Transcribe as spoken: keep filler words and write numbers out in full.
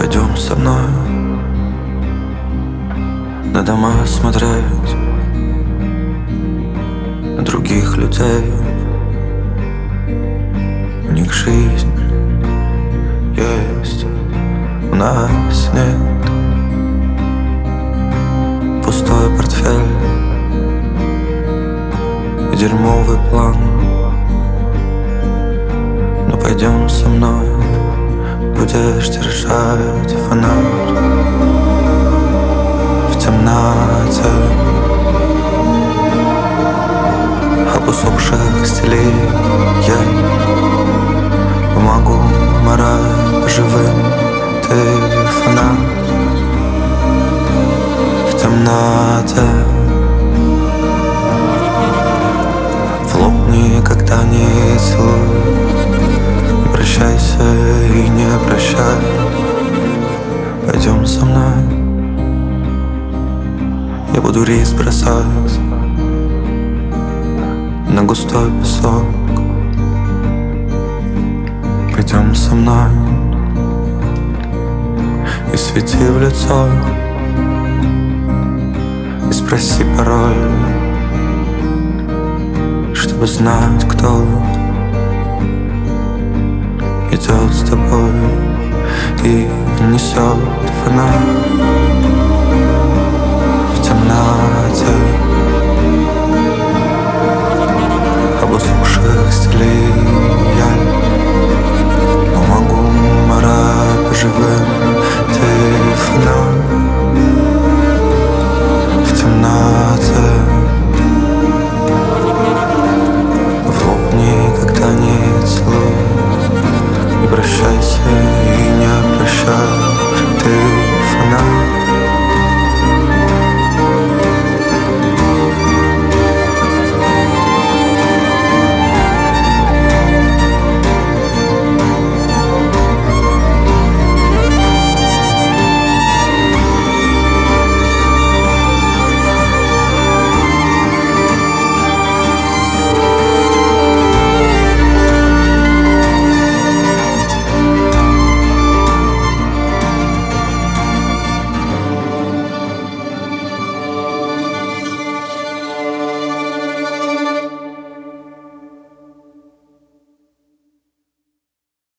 Пойдем со мной на дома смотреть, на других людей. У них жизнь есть, у нас нет. Пустой портфель и дерьмовый план. Но пойдем со мной, будешь держать фонарь в темноте об усопших стилей. Я помогу морать живым. Ты фонарь в темноте. В лоб никогда не целуй, не прощайся и не прощай. Пойдем со мной, я буду рис бросать на густой песок. Пойдем со мной и свети в лицо, и спроси пароль, чтобы знать, кто идет с тобой и несет фонарь в темноте об усопших стилей. Я помогу морать живым.